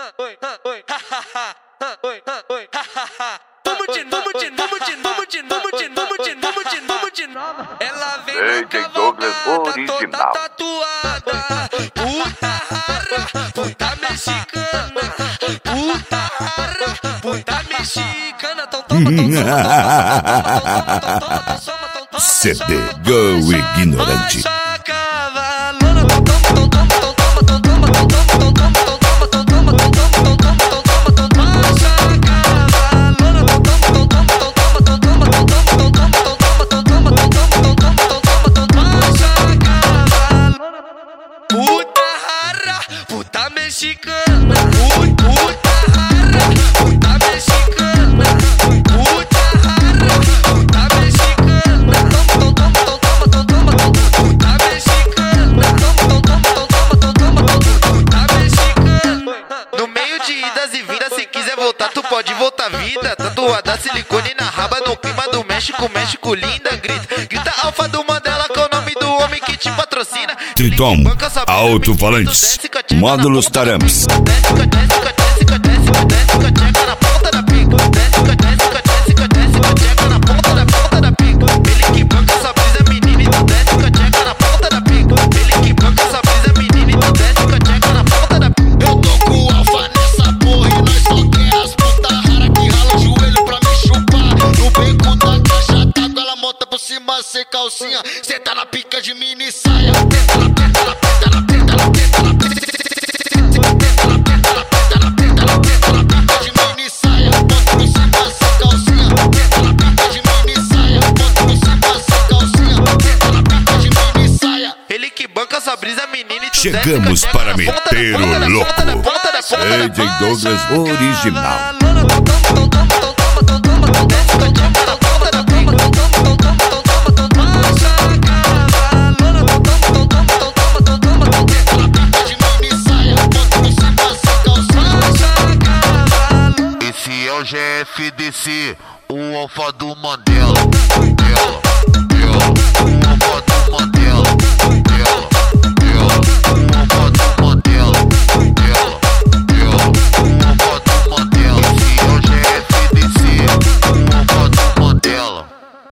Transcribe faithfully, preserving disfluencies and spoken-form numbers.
Vamos de novo, de novo, de novo, de novo, de novo, de novo, de novo, de novo. Ela vem na cavalgada, toda tatuada. Puta rara, puta mexicana. Puta rara, puta mexicana. Toma, toma, toma, toma. C D Go Ignorante. Puta rara, puta mexicana. Puta rara, puta mexicana. Puta rara, puta mexicana. Puta mexicana. Puta mexicana. No meio de idas e vindas, se quiser voltar, tu pode voltar vida. Tatuada silicone na raba, no clima do México, México linda. Grita, grita alfa do Mandela, que é o nome do homem que te patrocina. Triton, alto-falantes, módulos Taramps. Sem calcinha, cê tá na pica de mini saia. Tenta na tenta na tenta na tenta na tenta na tenta na tenta na tenta na pica de mini saia. Bota por cima sem calcinha. Tenta na pica de mini saia. Bota por cima sem calcinha. Tenta na pica de mini saia. Ele que banca essa brisa, menina. Chegamos para meter o louco. C J Douglas original. Esse é o G F D C, o alfa do Mandela. Mandela, Mandela.